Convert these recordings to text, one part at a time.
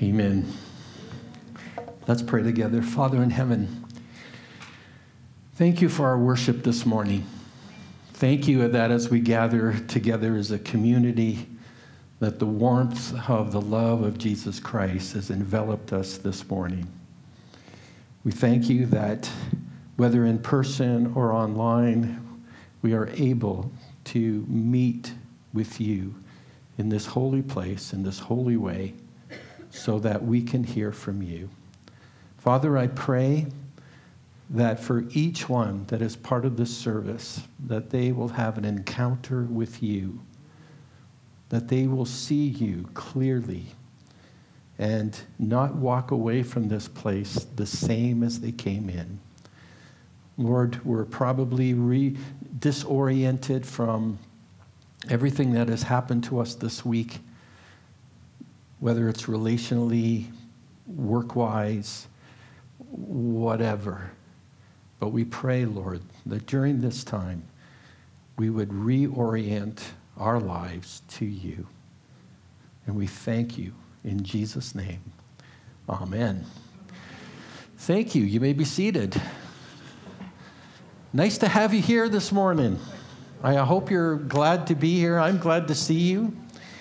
Amen. Let's pray together. Father in heaven, thank you for our worship this morning. Thank you that as we gather together as a community, that the warmth of the love of Jesus Christ has enveloped us this morning. We thank you that whether in person or online, we are able to meet with you in this holy place, in this holy way, so that we can hear from you. Father, I pray that for each one that is part of this service, that they will have an encounter with you, that they will see you clearly and not walk away from this place the same as they came in. Lord, we're probably disoriented from everything that has happened to us this week, whether it's relationally, work-wise, whatever. But we pray, Lord, that during this time, we would reorient our lives to you. And we thank you in Jesus' name. Amen. Thank you. You may be seated. Nice to have you here this morning. I hope you're glad to be here. I'm glad to see you.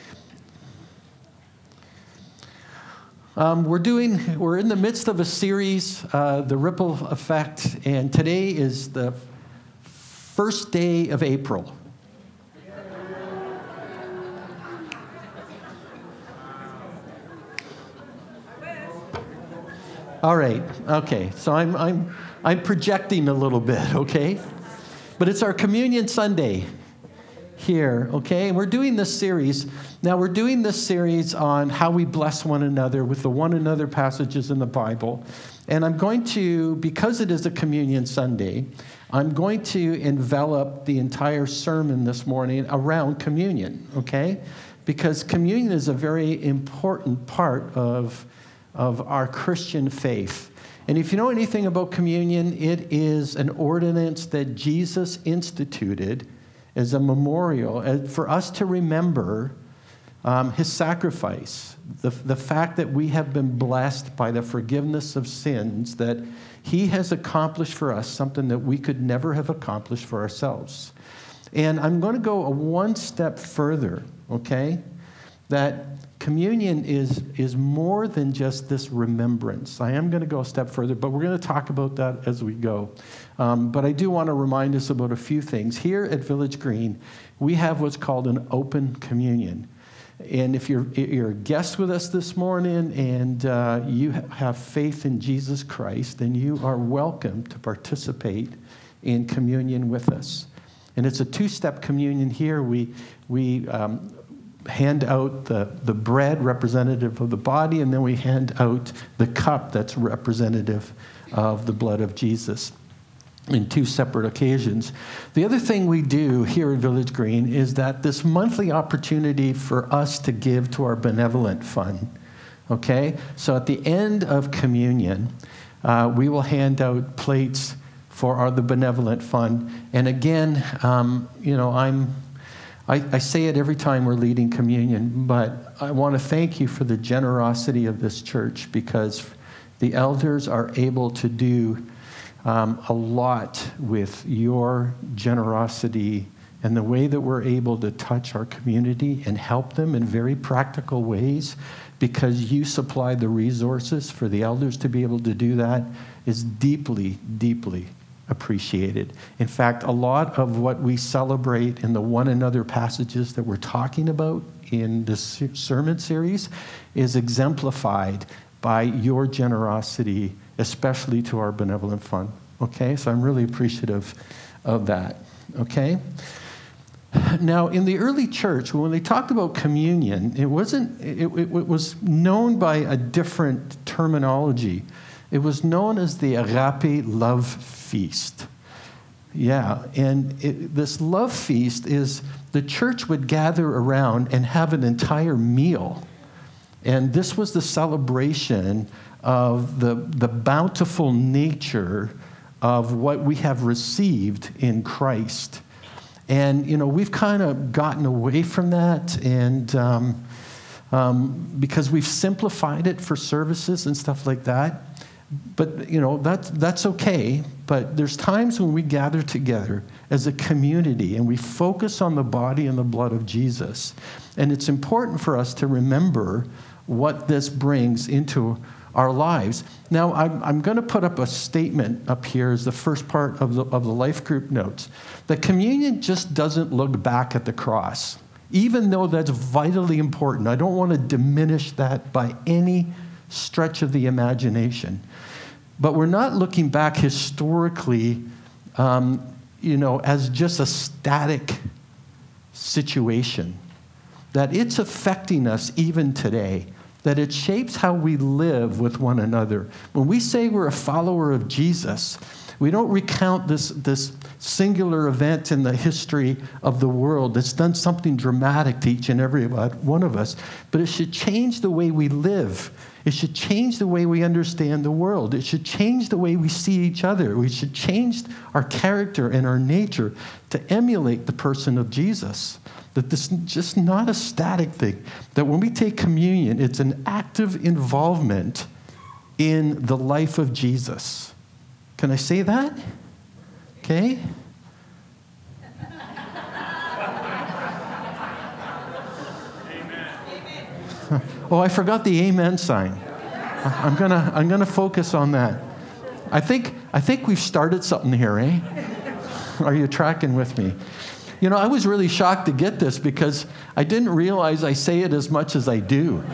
We're in the midst of a series, The Ripple Effect, and today is the first day of April. All right, okay, so I'm projecting a little bit, okay? But it's our Communion Sunday here, okay? And we're doing this series. Now, we're doing this series on how we bless one another with the one another passages in the Bible. And I'm going to, because it is a Communion Sunday, I'm going to envelop the entire sermon this morning around communion, okay? Because communion is a very important part of our Christian faith. And if you know anything about communion, it is an ordinance that Jesus instituted as a memorial for us to remember his sacrifice, the fact that we have been blessed by the forgiveness of sins, that he has accomplished for us something that we could never have accomplished for ourselves. And I'm going to go one step further, okay? That communion is more than just this remembrance. I am going to go a step further, but we're going to talk about that as we go. But I do want to remind us about a few things. Here at Village Green, we have what's called an open communion. And if you're a guest with us this morning and you have faith in Jesus Christ, then you are welcome to participate in communion with us. And it's a two-step communion here. We hand out the bread representative of the body, and then we hand out the cup that's representative of the blood of Jesus in two separate occasions. The other thing we do here at Village Green is that this monthly opportunity for us to give to our benevolent fund, okay? So at the end of communion, we will hand out plates for the benevolent fund. And again, I say it every time we're leading communion, but I want to thank you for the generosity of this church, because the elders are able to do a lot with your generosity and the way that we're able to touch our community and help them in very practical ways, because you supply the resources for the elders to be able to do that is deeply, deeply appreciated. In fact, a lot of what we celebrate in the one another passages that we're talking about in this sermon series is exemplified by your generosity, especially to our benevolent fund. Okay, so I'm really appreciative of that. Okay. Now, in the early church, when they talked about communion, it was known by a different terminology. It was known as the agape love feast. Yeah, and this love feast is the church would gather around and have an entire meal. And this was the celebration of the bountiful nature of what we have received in Christ. And, we've kind of gotten away from that. And because we've simplified it for services and stuff like that. But, that's okay. But there's times when we gather together as a community and we focus on the body and the blood of Jesus. And it's important for us to remember what this brings into our lives. Now, I'm going to put up a statement up here as the first part of the life group notes. That communion just doesn't look back at the cross, even though that's vitally important. I don't want to diminish that by any stretch of the imagination. But we're not looking back historically, as just a static situation. That it's affecting us even today. That it shapes how we live with one another. When we say we're a follower of Jesus, we don't recount this singular event in the history of the world that's done something dramatic to each and every one of us, but it should change the way we live. It should change the way we understand the world. It should change the way we see each other. We should change our character and our nature to emulate the person of Jesus. That this is just not a static thing. That when we take communion, it's an active involvement in the life of Jesus. Can I say that? Okay? Oh, I forgot the amen sign. I'm gonna focus on that. I think we've started something here, eh? Are you tracking with me? I was really shocked to get this because I didn't realize I say it as much as I do.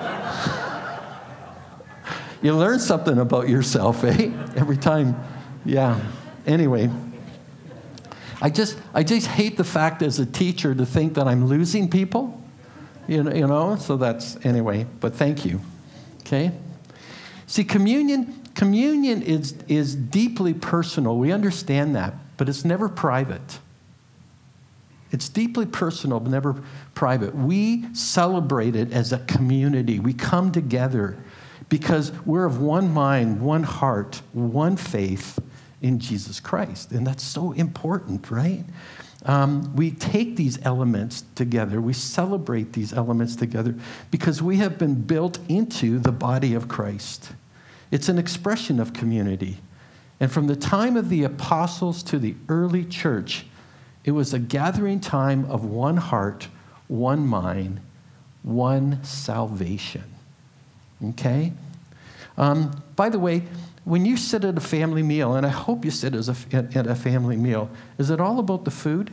You learn something about yourself, eh? Every time. Yeah. Anyway, I just hate the fact as a teacher to think that I'm losing people. So that's, anyway, but thank you. Okay? See, communion is deeply personal. We understand that, but it's never private. It's deeply personal, but never private. We celebrate it as a community. We come together because we're of one mind, one heart, one faith in Jesus Christ. And that's so important, right? We take these elements together. We celebrate these elements together because we have been built into the body of Christ. It's an expression of community. And from the time of the apostles to the early church, it was a gathering time of one heart, one mind, one salvation. Okay? By the way, when you sit at a family meal, and I hope you sit at a family meal, is it all about the food?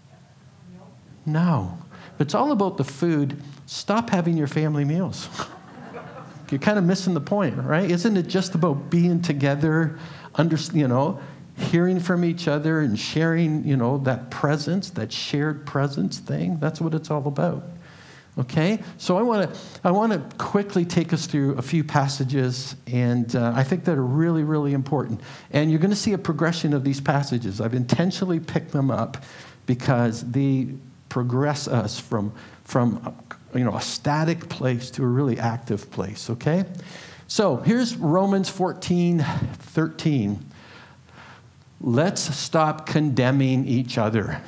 No. If it's all about the food, stop having your family meals. You're kind of missing the point, right? Isn't it just about being together, hearing from each other and sharing, that presence, that shared presence thing? That's what it's all about. Okay, so I want to quickly take us through a few passages, and I think that are really, really important. And you're going to see a progression of these passages. I've intentionally picked them up because they progress us from a static place to a really active place. Okay, so here's Romans 14:13. Let's stop condemning each other.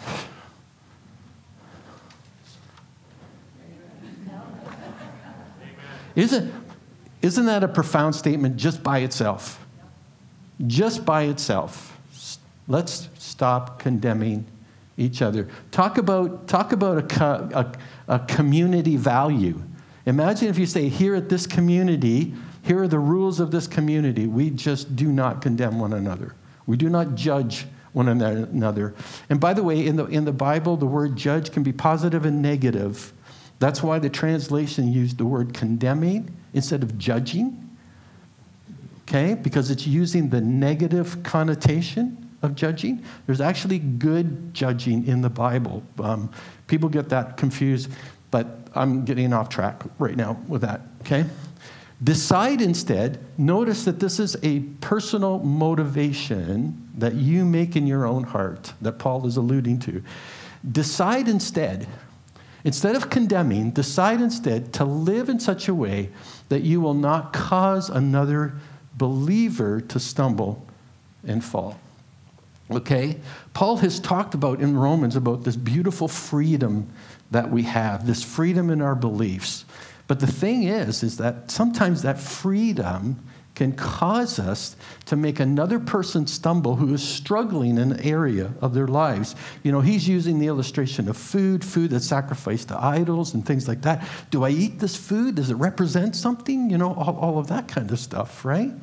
Isn't that a profound statement just by itself? Just by itself. Let's stop condemning each other. Talk about a community value. Imagine if you say, here at this community, here are the rules of this community. We just do not condemn one another. We do not judge one another. And by the way, in the Bible, the word judge can be positive and negative. That's why the translation used the word condemning instead of judging, okay? Because it's using the negative connotation of judging. There's actually good judging in the Bible. People get that confused, but I'm getting off track right now with that, okay? Decide instead, notice that this is a personal motivation that you make in your own heart that Paul is alluding to. Decide instead of condemning, decide instead to live in such a way that you will not cause another believer to stumble and fall. Okay? Paul has talked about in Romans about this beautiful freedom that we have, this freedom in our beliefs. But the thing is that sometimes that freedom can cause us to make another person stumble who is struggling in an area of their lives. He's using the illustration of food that's sacrificed to idols and things like that. Do I eat this food? Does it represent something? All of that kind of stuff, right?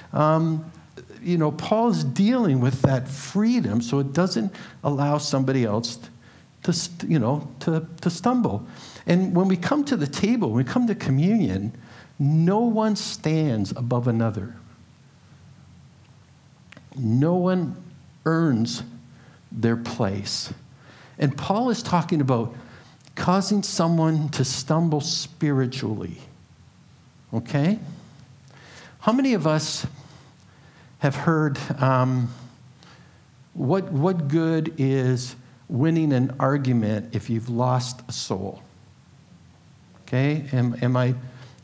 Paul's dealing with that freedom so it doesn't allow somebody else to stumble. And when we come to the table, when we come to communion, no one stands above another. No one earns their place. And Paul is talking about causing someone to stumble spiritually. Okay? How many of us have heard what good is winning an argument if you've lost a soul? Okay? Am I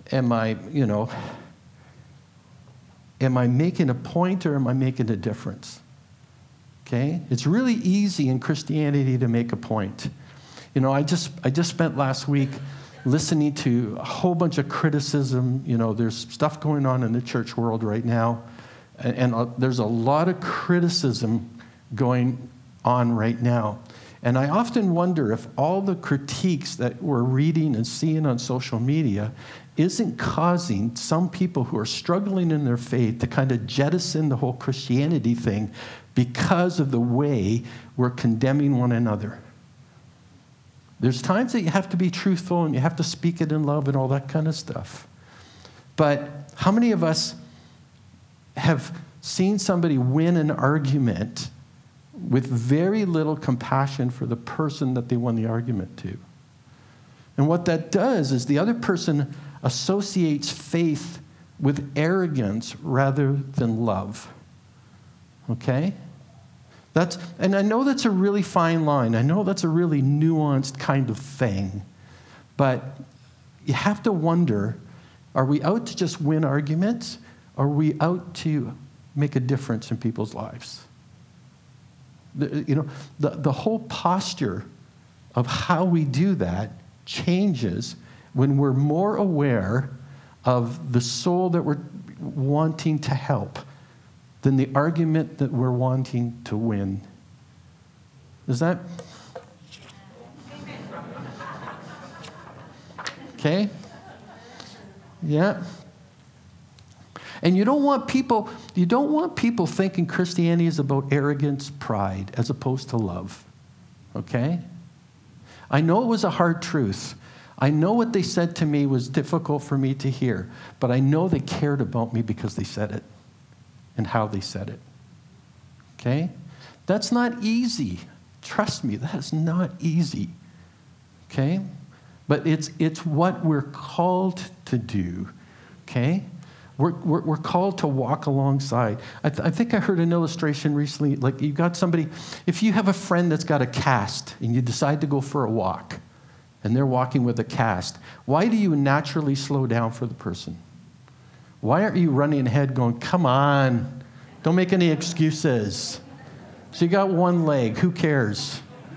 making a point or am I making a difference? Okay? It's really easy in Christianity to make a point. I just spent last week listening to a whole bunch of criticism. There's stuff going on in the church world right now, and there's a lot of criticism going on right now. And I often wonder if all the critiques that we're reading and seeing on social media isn't causing some people who are struggling in their faith to kind of jettison the whole Christianity thing because of the way we're condemning one another. There's times that you have to be truthful and you have to speak it in love and all that kind of stuff. But how many of us have seen somebody win an argument with very little compassion for the person that they won the argument to? And what that does is the other person associates faith with arrogance rather than love. Okay? And I know that's a really fine line. I know that's a really nuanced kind of thing. But you have to wonder, are we out to just win arguments? Or are we out to make a difference in people's lives? The whole posture of how we do that changes when we're more aware of the soul that we're wanting to help than the argument that we're wanting to win. Is that? Okay? Yeah. And you don't want people thinking Christianity is about arrogance, pride, as opposed to love. Okay? I know it was a hard truth. I know what they said to me was difficult for me to hear, but I know they cared about me because they said it and how they said it. Okay? That's not easy. Trust me, that is not easy. Okay? But it's what we're called to do. Okay? We're called to walk alongside. I think I heard an illustration recently, like you got somebody, if you have a friend that's got a cast and you decide to go for a walk and they're walking with a cast, why do you naturally slow down for the person? Why aren't you running ahead going, come on, don't make any excuses. So you got one leg, who cares?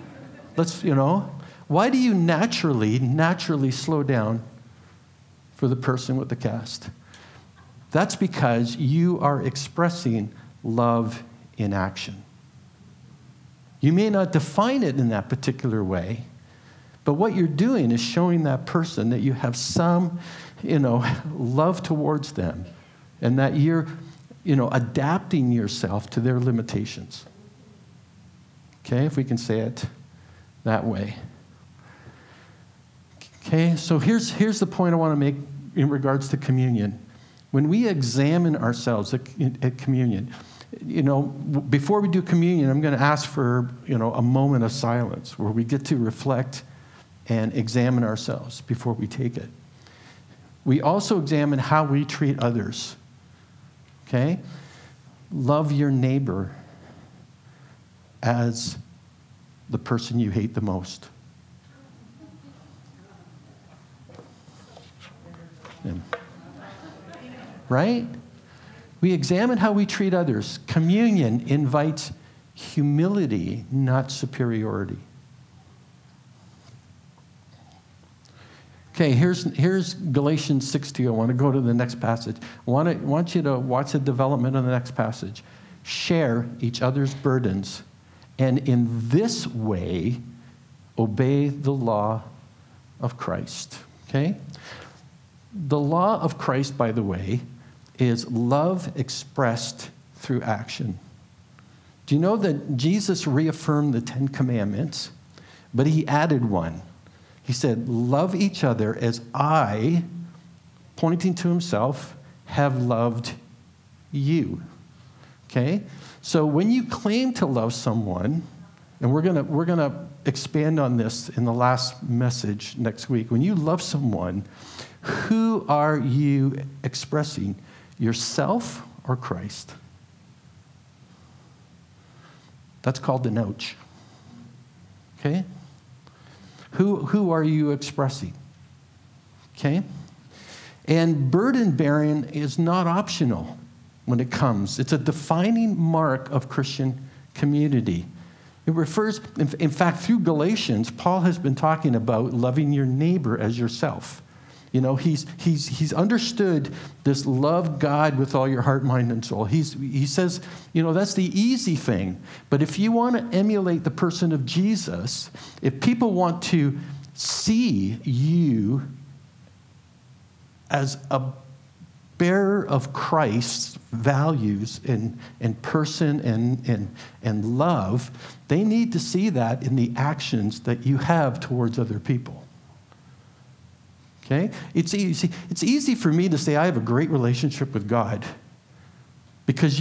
Why do you naturally slow down for the person with the cast? That's because you are expressing love in action. You may not define it in that particular way, but what you're doing is showing that person that you have some, love towards them and that you're, adapting yourself to their limitations. Okay, if we can say it that way. Okay, so here's the point I want to make in regards to communion. When we examine ourselves at communion, before we do communion, I'm going to ask for, a moment of silence where we get to reflect and examine ourselves before we take it. We also examine how we treat others. Okay? Love your neighbor as the person you hate the most. Yeah. Right? We examine how we treat others. Communion invites humility, not superiority. Okay, here's Galatians 6:2. I want to go to the next passage. I want you to watch the development of the next passage. Share each other's burdens, and in this way, obey the law of Christ. Okay? The law of Christ, by the way, is love expressed through action. Do you know that Jesus reaffirmed the 10 Commandments, but he added one? He said, love each other as I, pointing to himself, have loved you. Okay? So when you claim to love someone, and we're gonna expand on this in the last message next week. When you love someone, who are you expressing? Yourself or Christ? That's called an ouch. Okay? Who are you expressing? Okay? And burden bearing is not optional when it comes. It's a defining mark of Christian community. It refers, in fact, through Galatians, Paul has been talking about loving your neighbor as yourself. You know, he's understood this love God with all your heart, mind, and soul. He says, you know, that's the easy thing. But if you want to emulate the person of Jesus, if people want to see you as a bearer of Christ's values and person and love, they need to see that in the actions that you have towards other people. Okay? It's easy for me to say I have a great relationship with God because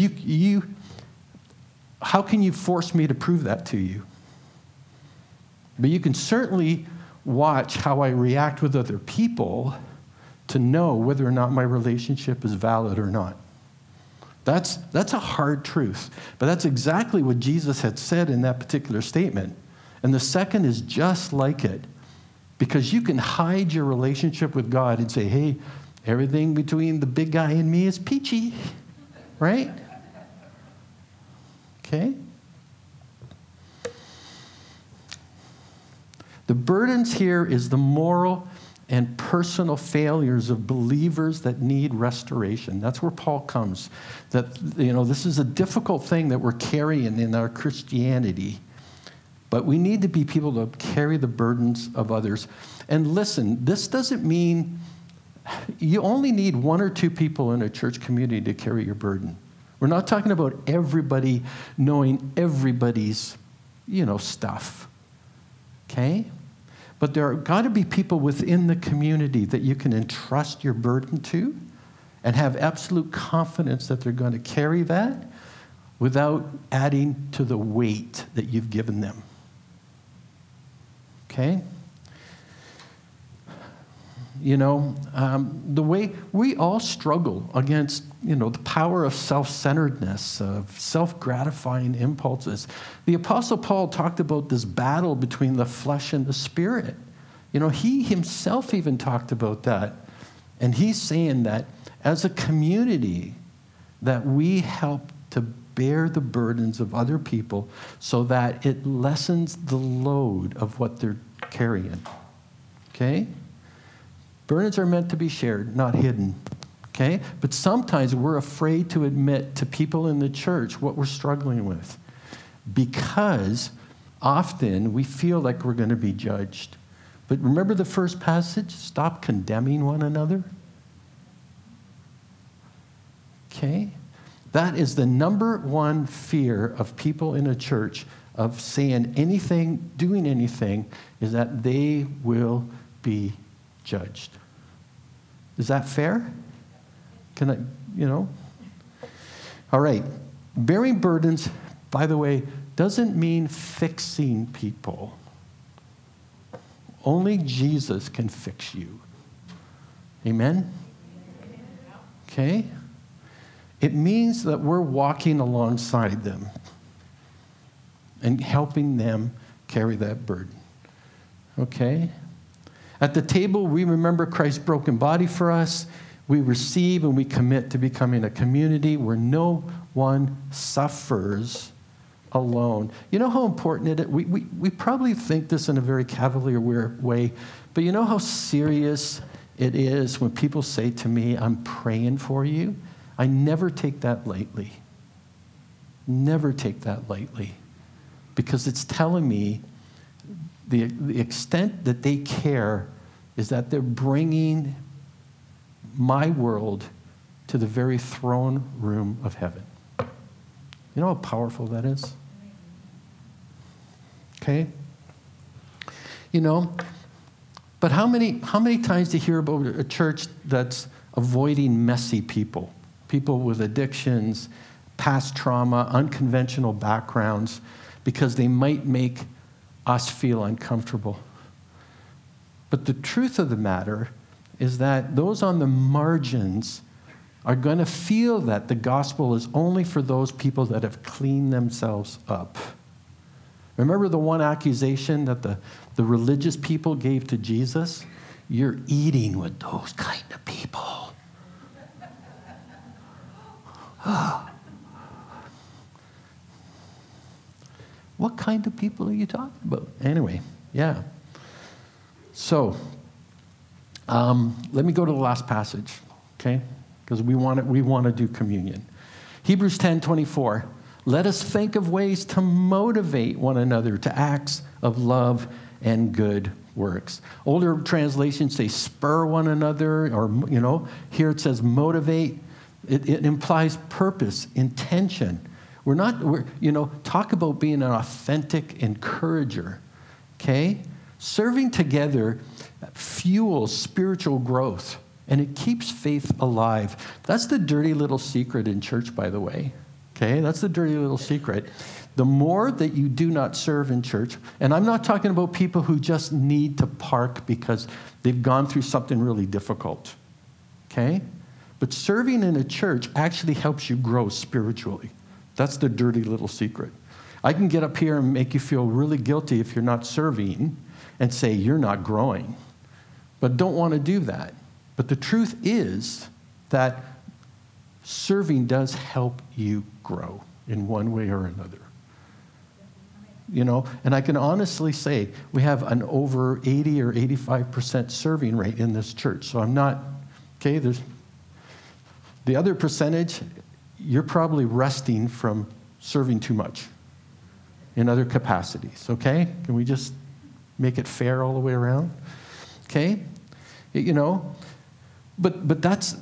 how can you force me to prove that to you? But you can certainly watch how I react with other people to know whether or not my relationship is valid or not. That's a hard truth, but that's exactly what Jesus had said in that particular statement. And the second is just like it. Because you can hide your relationship with God and say, hey, everything between the big guy and me is peachy, right? Okay? The burdens here is the moral and personal failures of believers that need restoration. That's where Paul comes. That, you know, this is a difficult thing that we're carrying in our Christianity. But we need to be people to carry the burdens of others. And listen, this doesn't mean you only need one or two people in a church community to carry your burden. We're not talking about everybody knowing everybody's, stuff. Okay? But there are got to be people within the community that you can entrust your burden to and have absolute confidence that they're going to carry that without adding to the weight that you've given them. Okay? The way we all struggle against, the power of self-centeredness, of self-gratifying impulses. The Apostle Paul talked about this battle between the flesh and the spirit. He himself even talked about that. And he's saying that as a community, that we help to bear the burdens of other people so that it lessens the load of what they're carrying. Okay? Burdens are meant to be shared, not hidden. Okay? But sometimes we're afraid to admit to people in the church what we're struggling with because often we feel like we're going to be judged. But remember the first passage? Stop condemning one another. Okay? That is the number one fear of people in a church of saying anything, doing anything, is that they will be judged. Is that fair? Can I, All right. Bearing burdens, by the way, doesn't mean fixing people. Only Jesus can fix you. Amen? Okay? It means that we're walking alongside them and helping them carry that burden. Okay? At the table, we remember Christ's broken body for us. We receive and we commit to becoming a community where no one suffers alone. You know how important it is? We probably think this in a very cavalier way, But you know how serious it is when people say to me, I'm praying for you? I never take that lightly. Never take that lightly. Because it's telling me the extent that they care is that they're bringing my world to the very throne room of heaven. You know how powerful that is? Okay? You know, but how many times do you hear about a church that's avoiding messy people with addictions, past trauma, unconventional backgrounds, because they might make us feel uncomfortable? But the truth of the matter is that those on the margins are going to feel that the gospel is only for those people that have cleaned themselves up. Remember the one accusation that the religious people gave to Jesus? You're eating with those kind of people. What kind of people are you talking about? Anyway, yeah. So, let me go to the last passage, okay? Because we want to do communion. Hebrews 10:24. Let us think of ways to motivate one another to acts of love and good works. Older translations say spur one another, or, here it says motivate. It implies purpose, intention. Talk about being an authentic encourager, okay? Serving together fuels spiritual growth, and it keeps faith alive. That's the dirty little secret in church, by the way. Okay, that's the dirty little secret. The more that you do not serve in church, and I'm not talking about people who just need to park because they've gone through something really difficult. Okay? But serving in a church actually helps you grow spiritually. That's the dirty little secret. I can get up here and make you feel really guilty if you're not serving and say you're not growing. But don't want to do that. But the truth is that serving does help you grow in one way or another. And I can honestly say we have an over 80 or 85% serving rate in this church. So I'm not, okay, there's the other percentage, you're probably resting from serving too much in other capacities, okay? Can we just make it fair all the way around? Okay? But that's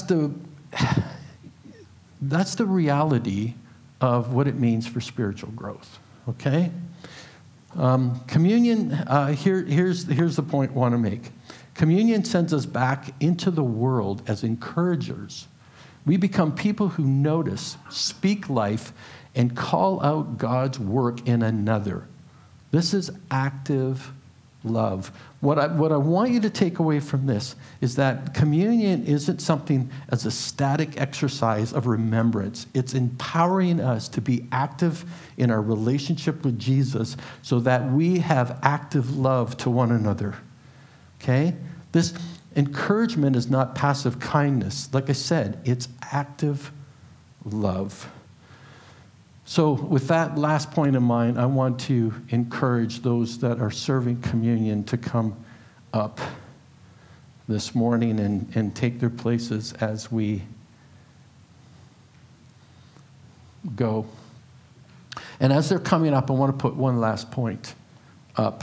the reality of what it means for spiritual growth, okay? Communion, here's the point I want to make. Communion sends us back into the world as encouragers. We become people who notice, speak life, and call out God's work in another. This is active love. What I want you to take away from this is that communion isn't something as a static exercise of remembrance. It's empowering us to be active in our relationship with Jesus so that we have active love to one another. Okay? This encouragement is not passive kindness. Like I said, it's active love. So with that last point in mind, I want to encourage those that are serving communion to come up this morning and take their places as we go. And as they're coming up, I want to put one last point up,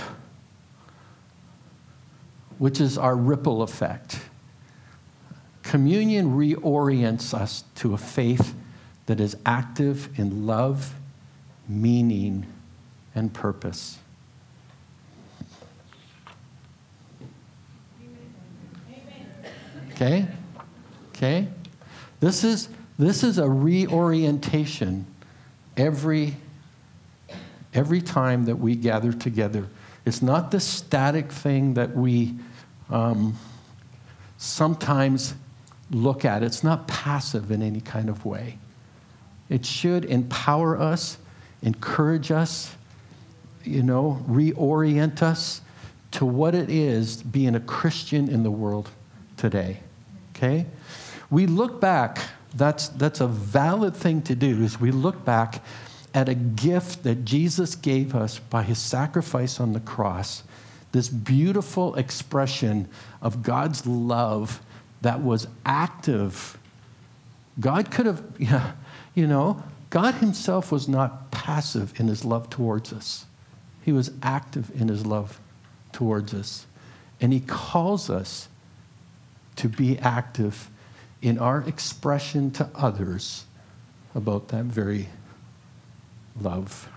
which is our ripple effect. Communion reorients us to a faith that is active in love, meaning, and purpose. Okay? Okay? This is a reorientation every time that we gather together. It's not the static thing that we sometimes look at. It's not passive in any kind of way. It should empower us, encourage us, reorient us to what it is being a Christian in the world today. Okay? We look back, that's a valid thing to do, is we look back at a gift that Jesus gave us by his sacrifice on the cross this beautiful expression of God's love that was active. God could have, God himself was not passive in his love towards us. He was active in his love towards us. And he calls us to be active in our expression to others about that very love.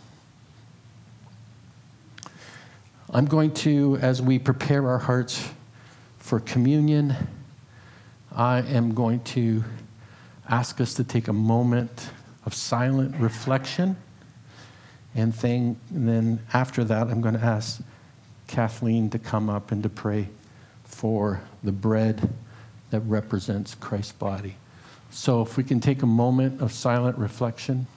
I'm going to, as we prepare our hearts for communion, I am going to ask us to take a moment of silent reflection. And then after that, I'm going to ask Kathleen to come up and to pray for the bread that represents Christ's body. So if we can take a moment of silent reflection.